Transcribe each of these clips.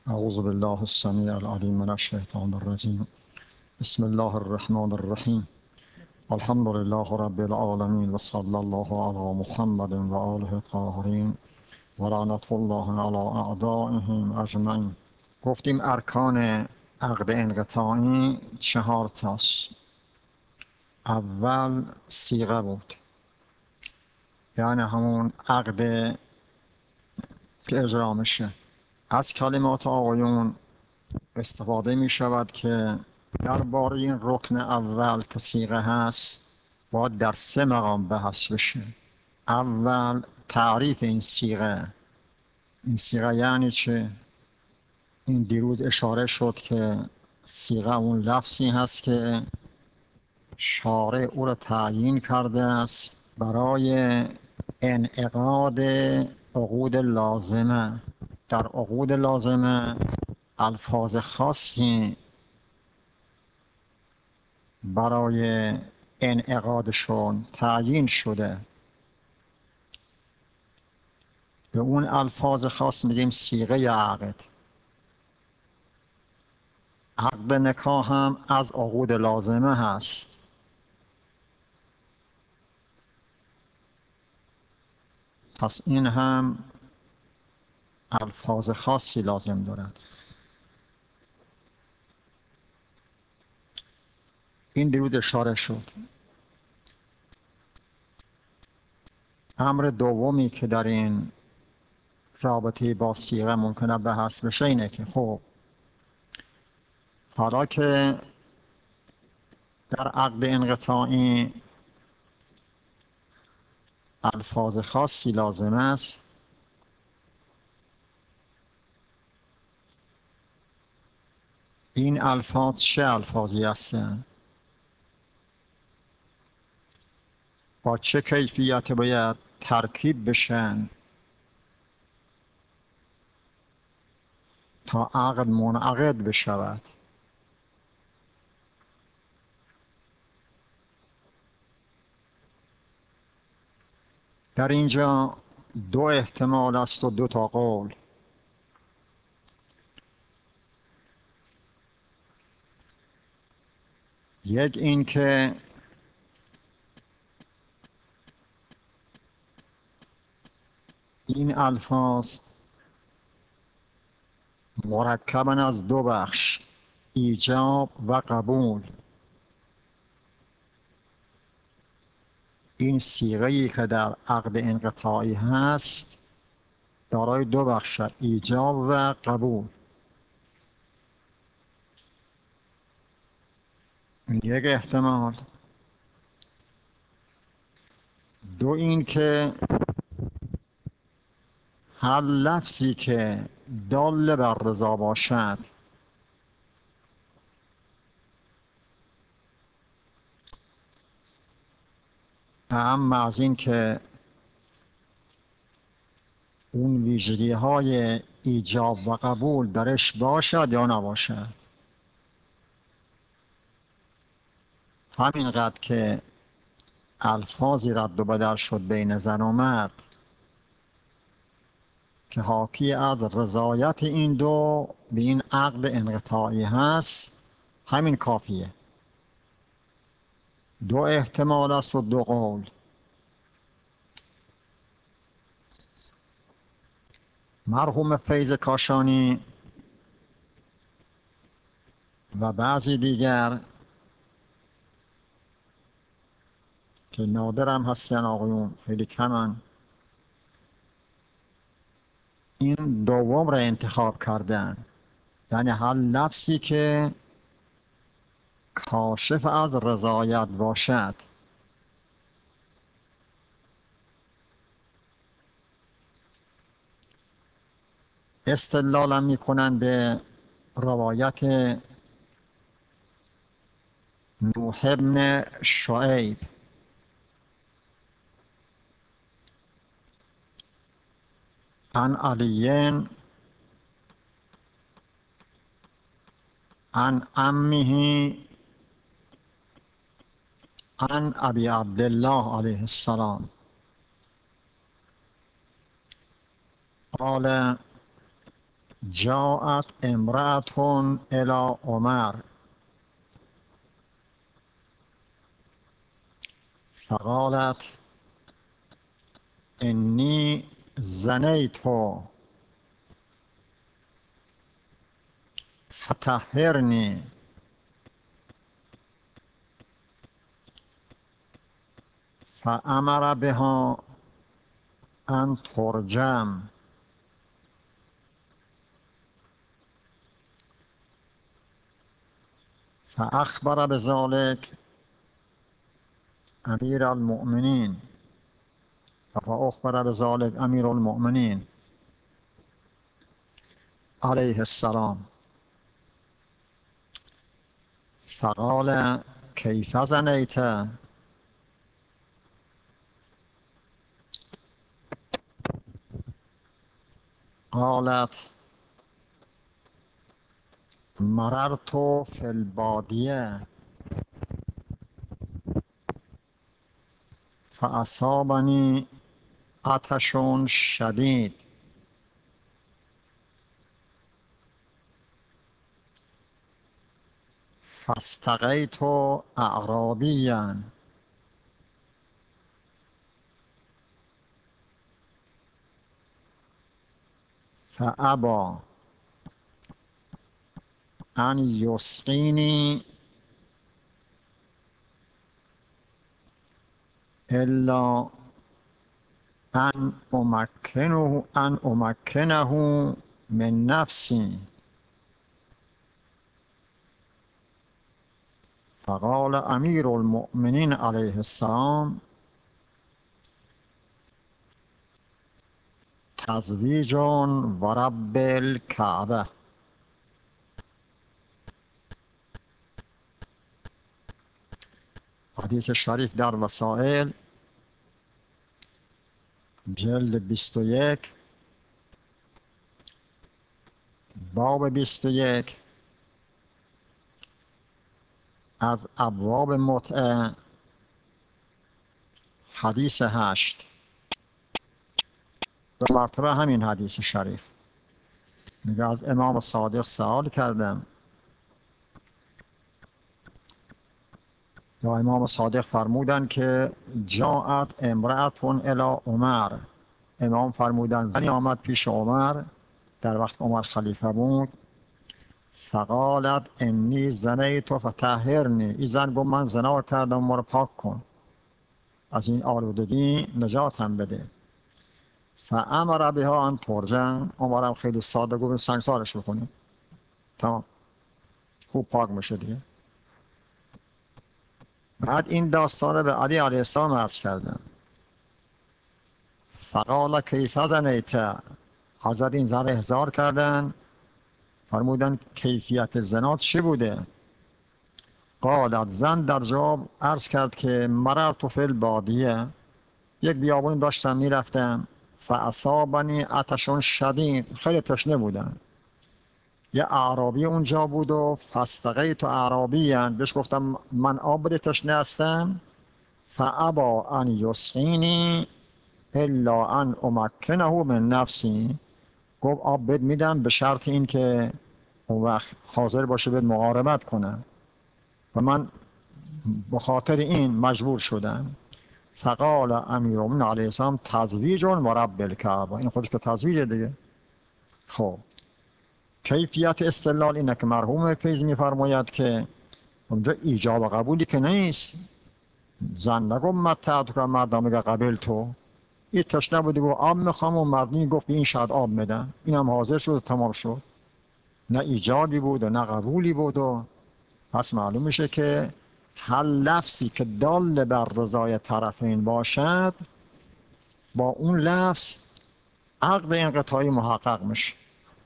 أعوذ بالله السميع العليم من الشيطان الرجيم. بسم الله الرحمن الرحيم. الحمد لله رب العالمين وصلى الله على محمد وآله الطاهرين ولعنة الله على أعدائهم أجمعین. گفتیم ارکان عقد انقطاعی 4 تاست. اول صیغه بود، یعنی همون عقد که اجرا میشه. از کلمات آقایون استفاده می شود که درباره این رکن اول که صیغه هست باید در 3 مقام بحث بشه. اول تعریف این صیغه. این صیغه یعنی چه؟ این دیروز اشاره شد که صیغه اون لفظی هست که شارع او را تعیین کرده است برای انعقاد عقود لازمه. در عقود لازمه الفاظ خاصی برای انعقادشون تعیین شده. به اون الفاظ خاص میگیم صیغه عقد. عقد نکاح هم از عقود لازمه هست. پس این هم الفاظ خاصی لازم دارد. این دیروز اشاره شد. امر دومی که در این رابطه با صیغه ممکنه بحث بشه اینه که خب حالا که در عقد انقطاعی الفاظ خاصی لازم است، این الفاظ چه الفاظی هستند؟ با چه کیفیت باید ترکیب بشن تا عقد منعقد بشود؟ در اینجا 2 احتمال است و 2 تا قول. یک این که این الفاظ مرکباً از 2 بخش، ایجاب و قبول. این صیغه‌ای که در عقد انقطاعی هست دارای 2 بخش، ایجاب و قبول. این یک احتمال. 2 این که هر لفظی که دال بر رضا باشد اما از این که اون ویژگی های ایجاب و قبول درش باشد یا نباشد. همینقدر که الفاظی رد و بدل شد بین زن و مرد که حاکی از رضایت این دو به این عقد انقطاعی هست، همین کافیه. 2 احتمال است و 2 قول. مرحوم فیض کاشانی و بعضی دیگر که نادرم هستن، آقایون خیلی کمن، این دوم را انتخاب کردن، یعنی هر لفظی که کاشف از رضایت باشد. استدلالا میکنن به روایت نوح بن شعیب عن علی عن عمه عن ابی عبدالله علیه السلام قال جاءت امرأة الى عمر فقالت انی زنیت فطهرنی فامر بها ان ترجم فاخبر بذلك امیر المؤمنین فاخبر بذلك امیر المؤمنین علیه السلام فقال کیف زنیت قالت مررت فی البادیه فاصابنی عطش شدید فاستقیت اعرابیا فابى ان یسقینی الا ان امکنه من نفسی فقال امیر المؤمنین علیه السلام تزویج و رب الکعبه. حدیث شریف در وسائل جلد 21 باب 21 از ابواب متعه حدیث 8 دو مرتبه همین حدیث شریف میگه از امام صادق سوال کردم یا امام صادق فرمودن که جاءت امرأة الی عمر، امام فرمودن زنی آمد پیش عمر در وقت عمر خلیفه بود فقالت انی زنیت فطهرنی، این زن گفت من زنا کردم ما رو پاک کن، از این آلودگی نجاتم بده. فامر بها ان ترجم، عمرم خیلی ساده گفت سنگسارش بکنیم تمام خوب پاک میشه دیگه. بعد این داستان به علی علیه السلام عرض کردم فقال کیف زنیت، حضرت این زن احضار کردن فرمودن کیفیت زنا چی بوده؟ قالت، زن در جواب عرض کرد که مررت فی البادیه، یک بیابون داشتم میرفتم فاصابنی عطش شدید، خیلی تشنه بودم، یه اعرابی اونجا بود و فاستقیت اعرابیا، بهش گفتم من آب بده تشنه هستم، فابى ان یسقینی الا ان امکنه من نفسی، گفت آب بد میدم به شرط این که اون وقت حاضر باشه بهت مقاربت کنم و من بخاطر این مجبور شدم. فقال امیرالمومنین علیه السلام تزویج و رب الکعبه، این خودش که تزویجه دیگه. خب کیفیت استدلال اینه که مرحوم فیض میفرماید که اونجا ایجاب قبولی که نیست، زن نگفت متعت که مردم میگه قبل تو، این تشنه بودی گفت آب میخوام و مردمی گفت به این شاید آب میدن، این هم حاضر شد و تمام شد، نه ایجابی بود و نه قبولی بود. و پس معلوم میشه که هر لفظی که دال بر رضای طرفین باشد با اون لفظ عقد انقطاعی محقق میشه.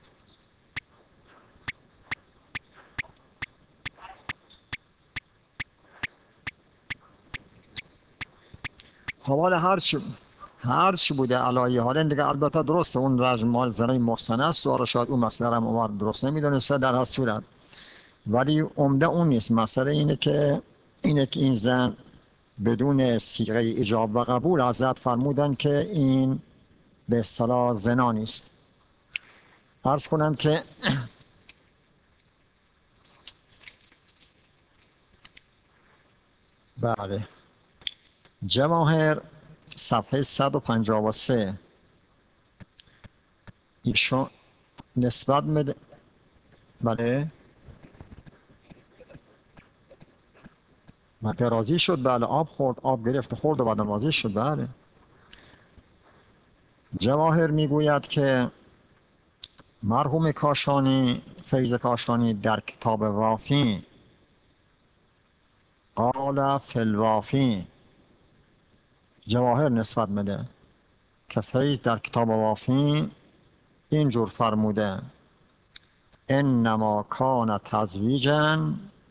حوالا هر چی بوده علایه حالا دیگه البته درسته اون رجم مال زنای محسنه است و شاید اون مسئله هم عمر درست نمیدونسته در هر صورت، ولی عمده اون نیست. مسئله اینه که این زن بدون صیغه ایجاب و قبول حضرت فرمودن که این به اصطلاح زنا نیست. عرض کنم که بله، جواهر صفحه 153 ایشون نسبت میده. بله مگه راضی شد؟ بله، آب خورد، آب گرفت خورد و بعد راضی شد. بله. جواهر میگوید که مرحوم کاشانی، فیض کاشانی، در کتاب وافی قال فی الوافی، جواهر نسبت میده که فیض در کتاب وافی اینجور فرموده: انما کان تزویجا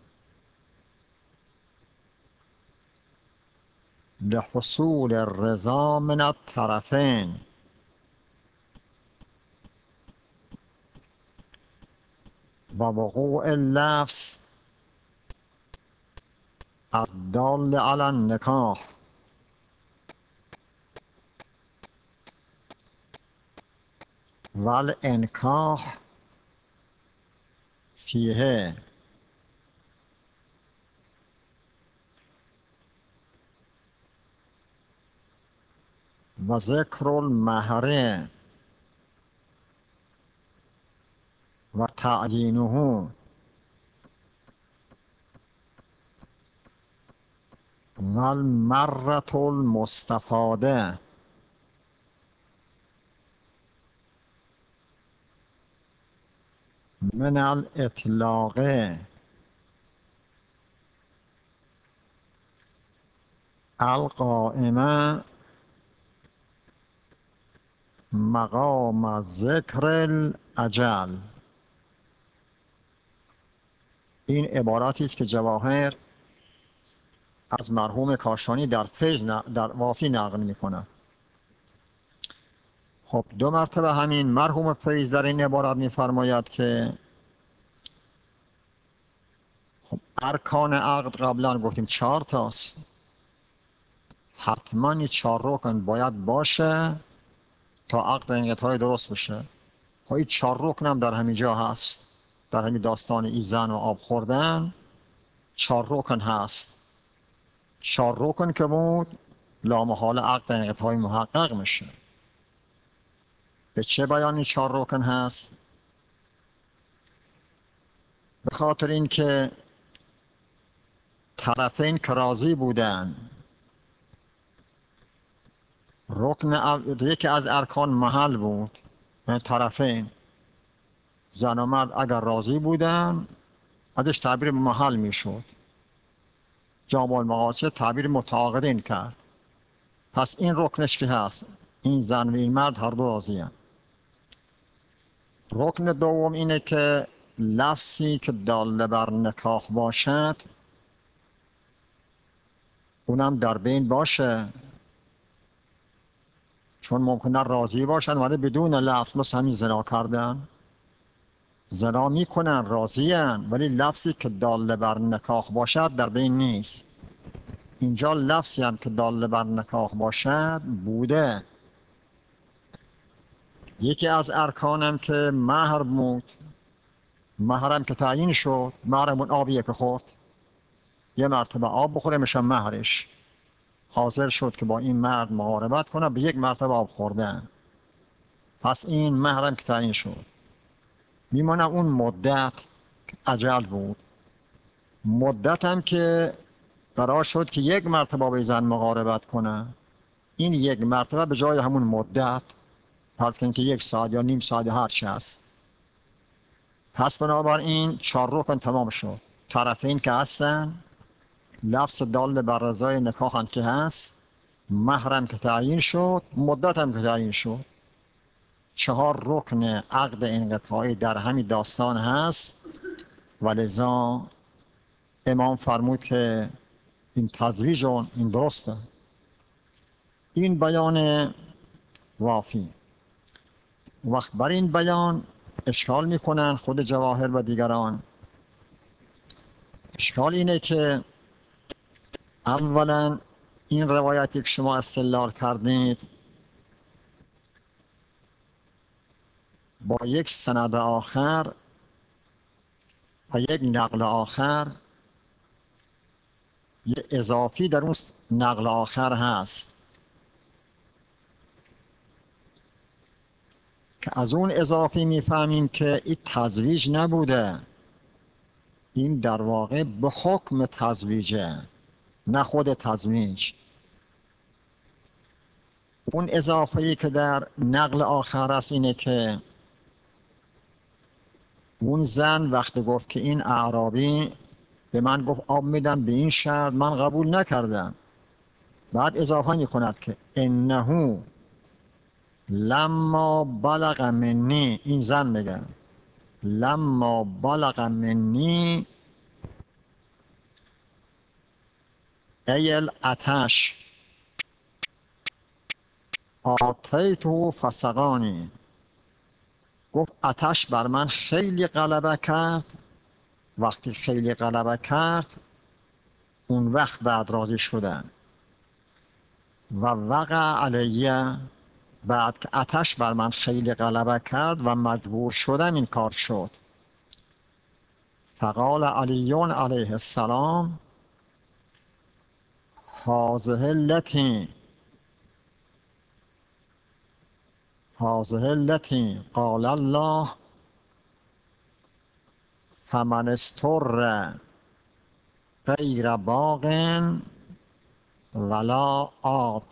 لحصول الرضا من الطرفین و وقوع اللفظ الدال علی النکاح و الانکاح فیه و ذکر المهر و تعیینه و المرة المستفاده من الاطلاق القائمه مقام ذکر الاجل. این عباراتی است که جواهر از مرحوم کاشانی در فیض در وافی نقل میکنه. خب دو مرتبه همین مرحوم فیض در این عبارت میفرماید که خب ارکان عقد قبلا گفتیم 4 تاست، حتما این 4 رکن باید باشه تا عقد انقطاعی درست بشه. خب این 4 رکن هم در همین جا هست، در همین داستان ایزن و آب خوردن 4 رکن هست. 4 رکن که بود لامحال عقد انقطاعی محقق میشه. به چه بیانی 4 رکن هست؟ به خاطر اینکه طرفین که راضی بودن، یکی از ارکان محل بود، یعنی طرفین زن و مرد اگر راضی بودن ازش تعبیر محل میشد. جامع المقاصد تعبیر متعاقدین کرد. پس این رکنش که هست، این زن و این مرد هر دو راضی هست. رکن دوم اینه که لفظی که دال بر نکاح باشد اونم در بین باشه، چون ممکنه راضی باشن ولی بدون لفظ، مثل همین زنا کردن، زنا میکنن راضیان ولی لفظی که دال بر نکاح باشد در بین نیست. اینجا لفظی هم که دال بر نکاح باشد بوده. یکی از ارکانم که مهر بود، مهرم که تعیین شد، مهرمون آبیه که خورد، یه مرتبه آب بخوره میشه مهرش. حاضر شد که با این مرد مقاربت کنه، به یک مرتبه آب خوردن، پس این مهرم که تعیین شد. میمانه اون مدت اجل بود. مدت هم که قرار شد که یک مرتبه به زن مقاربت کنه، این یک مرتبه به جای همون مدت، پس که 1 ساعت یا نیم ساعت هر چی هست. پس بنابراین 4 رکن تمام شد. طرفین که هستن، لفظ دال بر رضای نکاح هم که هست، مهرم که تعیین شد، مدت هم که تعیین شد. 4 رکن عقد انقطاعی در همین داستان هست و لذا امام فرمود که این تزویج این درسته. این بیان وافی. وقت بر این بیان اشکال میکنن خود جواهر و دیگران. اشکال اینه که اولا این روایتی که شما استدلال کردید با یک سند آخر و یک نقل آخر، یه اضافی در اون نقل آخر هست که از اون اضافی میفهمیم که این تزویج نبوده، این در واقع به حکم تزویجه، نه خود تزویج. اون اضافه‌ای که در نقل آخر است اینه که اون زن وقتی گفت که این اعرابی به من گفت آب میدم به این شرط، من قبول نکردم، بعد اضافه میکند که انه لما بلغ منی، این زن میگه لما بلغ منی ایل اتش آتیتو فسقانی، گفت آتش بر من خیلی غلبه کرد، وقتی خیلی غلبه کرد اون وقت بعد راضی شدن. و وقع علیه، بعد که آتش بر من خیلی غلبه کرد و مجبور شدم این کار شد. فقال علیون علیه السلام هذه التي قال الله فمن استر غیر باغ ولا عاد.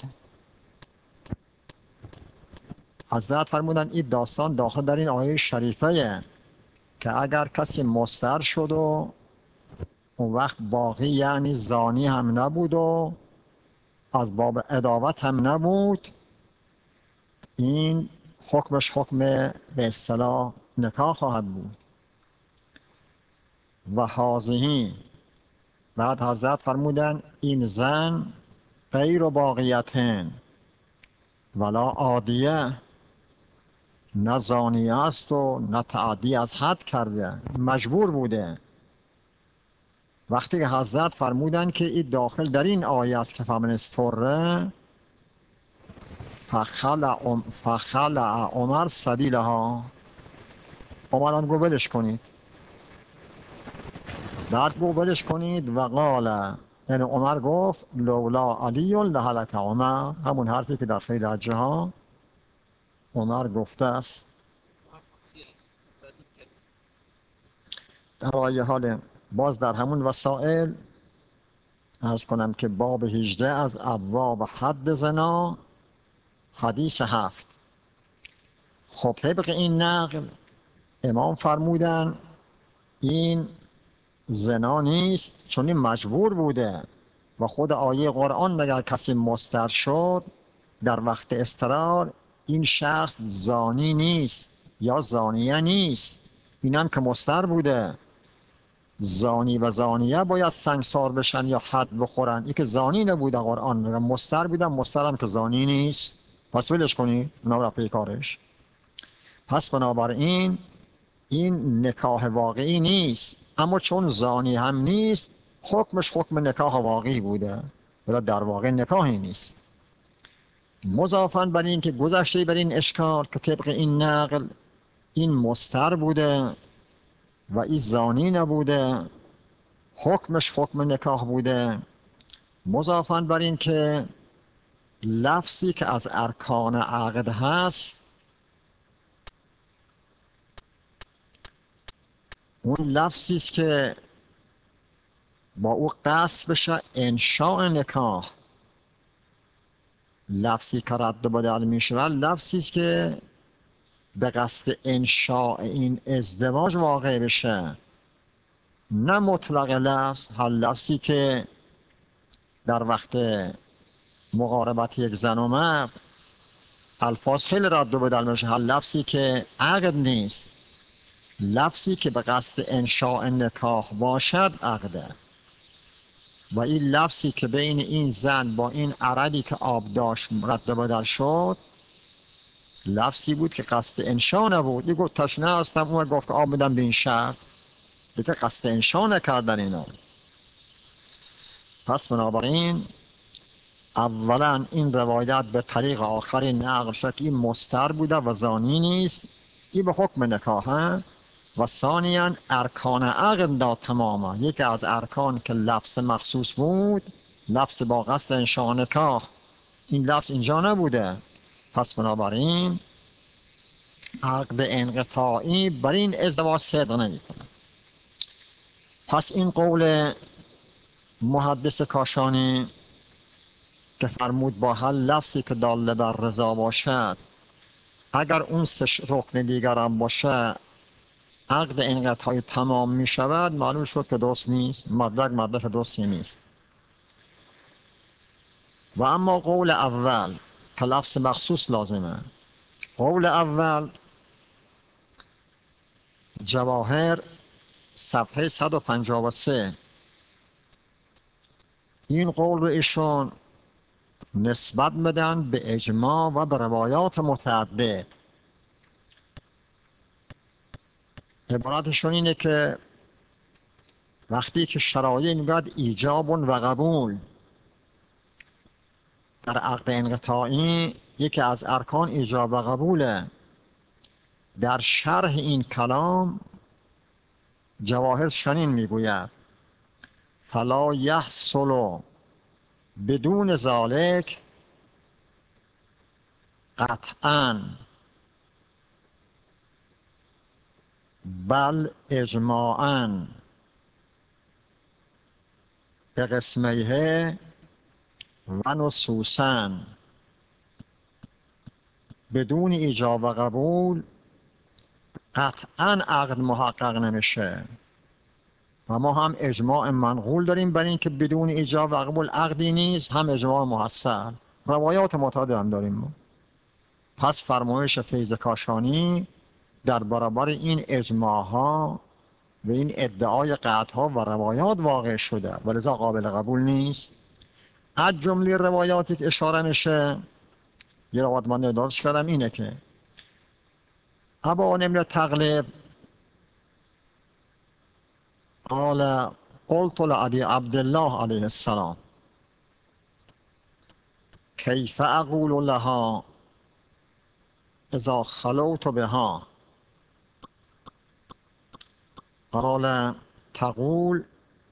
حضرت فرمودن این داستان داخل در این آیه شریفه که اگر کسی مضطر شد و اون وقت باقی یعنی زانی هم نبود و از باب عداوت هم نبود، این حکمش حکم به اصطلاح نکاح خواهد بود. و هذه، بعد حضرت فرمودن این زن غیر باقیتن ولا عادیه، نه زانیه است و نه تعدی از حد کرده، مجبور بوده. وقتی که حضرت فرمودن که این داخل در این آیه است که فمن استره فخلع عمر سبیلها، عمر هم گو ولش کنید، بعد گو ولش کنید و قال، یعنی عمر گفت لولا علی لهلک عمر، همون حرفی که در خیلی از جاها عمر گفته است. در آیه حال باز در همون وسائل عرض کنم که باب 18 از ابواب حد زنا، حدیث 7. خب طبق این نقل امام فرمودن این زنا نیست، چون این مجبور بوده و خود آیه قرآن مگر کسی مضطر شد در وقت اضطرار، این شخص زانی نیست یا زانیه نیست، اینم که مضطر بوده. زانی و زانیه باید سنگسار بشن یا حد بخورن، این که زانی نبوده، قرآن میگه مضطر بودن، مضطرم که زانی نیست، پس ولش کنی، نورا پی کارش. پس بنابراین این نکاح واقعی نیست، اما چون زانی هم نیست حکمش حکم نکاح واقعی بوده، ولی در واقع نکاحی نیست. مضافاً بر این که گذشته بر این اشکال که طبق این نقل این مضطر بوده و این زانی نبوده، حکمش حکم نکاح بوده. مضافاً بر این که لفظی که از ارکان عقد هست، اون لفظی است که با او قصد بشه انشاء نکاح، لفظی که رد بدل می شود لفظی است که به قصد انشاء این ازدواج واقع بشه، نه مطلق لفظ. هر لفظی که در وقت مقاربت یک زن و مرد الفاظ خیلی رد و بدل میشه، هر لفظی که عقد نیست، لفظی که به قصد انشاء نکاح باشد عقده. و این لفظی که بین این زن با این عربی که آب داشت رد و بدل شد لفظی بود که قصد انشاء نبود. یه گفت تشنه هستم، اون گفت که آب میدم به این شرط، دیگه قصد انشاء نکردن اینا. پس بنابراین اولا این روایت به طریق آخری نقل شد که این مضطر بوده و زانی نیست، این به حکم نکاح و ثانیاً ارکان عقد دا تماما. یکی از ارکان که لفظ مخصوص بود، لفظ با قصد انشاء نکاح، این لفظ اینجا نبوده، پس بنابراین عقد انقطاعی بر این ازدواج صدق نمی‌کنه. پس این قول محدث کاشانی که فرمود با هر لفظی که دال بر رضا باشد، اگر اون سه رکن دیگر هم باشه عقد انقطاعی تمام می شود، معلوم شد که درست نیست، مدرک درستی نیست. و اما قول اول که لفظ مخصوص لازمه، قول اول جواهر صفحه 153، این قول رو ایشون نسبت بدن به اجماع و به روایات متعدد. عبارتشون اینه که وقتی که شرایط میگوید ایجاب و قبول در عقد انقطاعی، یکی از ارکان ایجاب و قبوله. در شرح این کلام جواهر چنین میگوید فلا یحصل بدون ذلک قطعاً بل اجماعاً به قسمیه و نصوصاً. بدون ایجاب و قبول قطعاً عقد محقق نمیشه و ما هم اجماع منقول داریم بر این که بدون ایجاب و قبول عقدی نیست، هم اجماع محصل، روایات متعدد هم داریم. پس فرمایش فیض کاشانی در برابر این اجماع ها و این ادعای قطع ها و روایات واقع شده و لذا قابل قبول نیست. از جمله روایاتی که اشاره میشه، یه روایت من نداشت کردم، اینه که ابا نمر تغلب قال قلت لأبي عبد الله علیه السلام کیف اقول لها اذا خلوت بها؟ قال تقول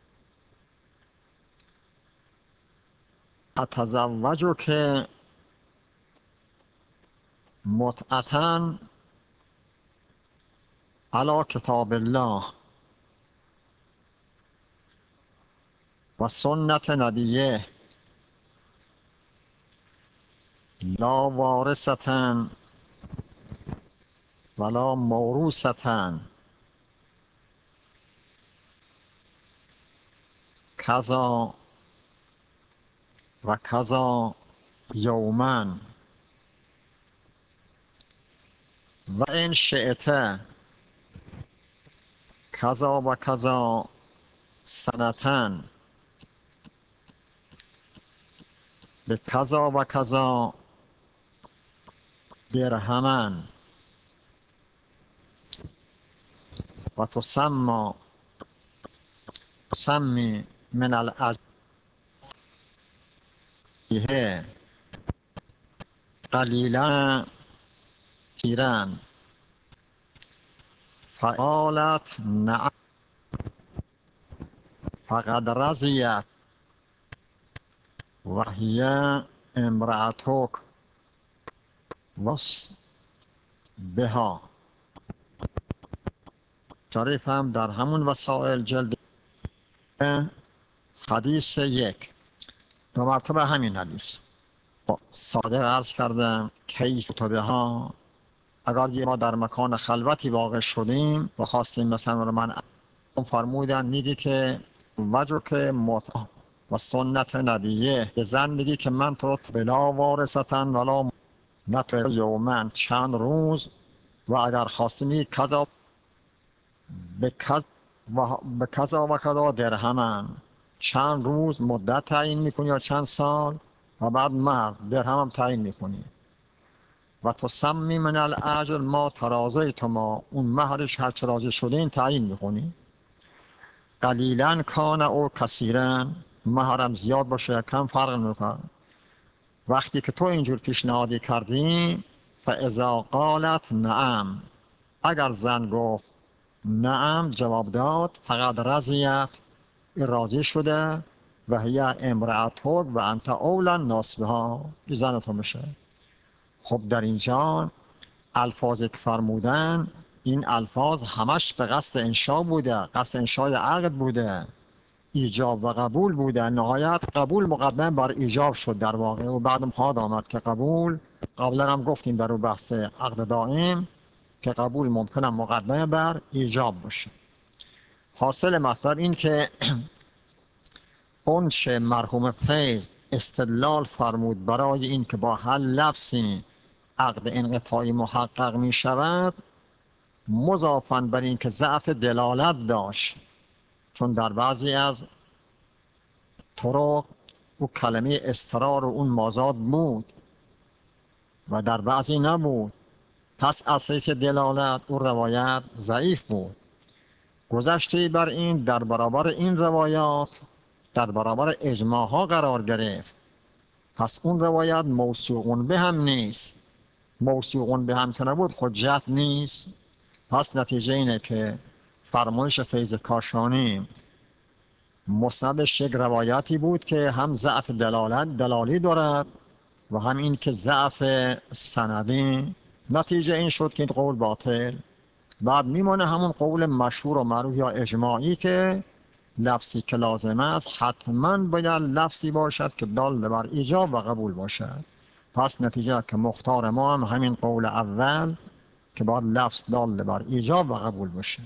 اتزوجک متعة على کتاب الله و سنت نبیه لا وارثة ولا موروثة کذا و کذا یوما و ان شئت کذا و کذا سنة به کذا و کذا درهما و تسمی من الاجیه قلیلا کثیرا. فقالت نعم فقد رضیت و هی امرأتک وص بها. شریف هم در همون وسائل جلد حدیث 1 دو مرتبه همین حدیث صادق عرض کردم کیف تو ها. اگر ما در مکان خلوتی واقع شدیم و خواستیم مثلا رو من فرمودن میگی که وجه که و سنت نبیه، به زن میگی که من تو رو بلا وارثتن ولا نتو یومن چند روز، و اگر خواستی میگی کذا به کذا و کذا درهمن، چند روز مدت تعیین میکنی یا چند سال، و بعد مهر درهم هم تعیین میکنی. و تسمی من الاجر ما ترازی تو ما، اون مهرش هر چه راضی شده این تعیین میکنی. قلیلا کان او کثیرا، مهرم زیاد باشه یا کم فرق میکنه. وقتی که تو اینجور پیشنهادی کردی فاذا قالت نعم، اگر زن گفت نعم جواب داد، فقط رضیت، راضی شده، و هی امرأتک و انت اولا الناس بها، زن تو میشه. خب در اینجا الفاظی که فرمودن، این الفاظ همش به قصد انشا بوده، قصد انشای عقد بوده، ایجاب و قبول بوده. نهایت قبول مقدم بر ایجاب شد در واقع، و بعدم خواهد آمد که قبول، قبلا هم گفتیم در اون بحث عقد دائم که قبول ممکنه مقدمه بر ایجاب باشه. حاصل مطلب این که اون چه مرحوم فیض استدلال فرمود برای این که با هر لفظی عقد انقطاعی محقق می شود، مضافاً بر این که ضعف دلالت داشت، چون در بعضی از طرق او کلمه استرار و اون مازاد بود و در بعضی نبود، پس اساس دلالت او روایت ضعیف بود. گذشته بر این در برابر این روایات در برابر اجماع ها قرار گرفت، پس اون روایت موثوقون به هم نیست. موثوقون به هم که نبود حجت نیست. پس نتیجه اینه که فرمایش فیض کاشانی مستندش یک روایتی بود که هم ضعف دلالی دارد و هم این که ضعف سندی. نتیجه این شد که این قول باطل. بعد میمونه همون قول مشهور و معروف یا اجماعی که لفظی که لازم است حتما باید لفظی باشد که دال بر ایجاب و قبول باشد. پس نتیجه که مختار ما هم همین قول اول که باید لفظ دال بر ایجاب و قبول باشه.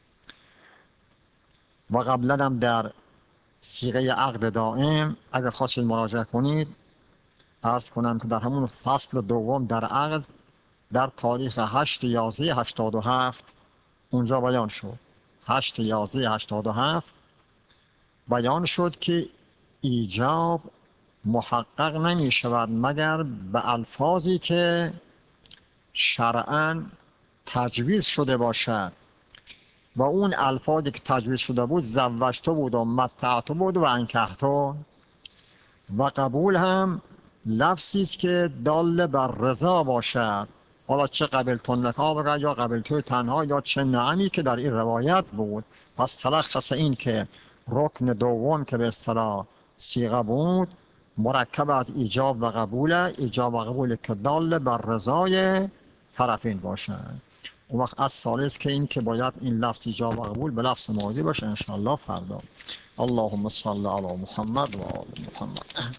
و قبلا هم در صیغه عقد دائم اگر خواستید مراجعه کنید، عرض کنم که در همون فصل دوم در عقد در تاریخ 8/11/87 اونجا بیان شد. 8/11/87 بیان شد که ایجاب محقق نمی شود مگر به الفاظی که شرعاً تجویز شده باشد، و اون الفاظی که تجویز شده بود زوجته بود و متعته بود و انکحته. و قبول هم لفظی است که دال بر رضا باشد، حالا چه قبلتو نکاح بگه یا قبلتو تنها یا چه نعمی که در این روایت بود. پس تلخص این که رکن دوم که به اصطلاح صیغه بود مرکب از ایجاب و قبول، ایجاب و قبول که دال بر رضای طرفین باشد. اون وقت از ثالث که این که باید این لفظ ایجاب و قبول به لفظ ماضی باشه انشاءالله فردا. اللهم صل علی محمد و آل محمد.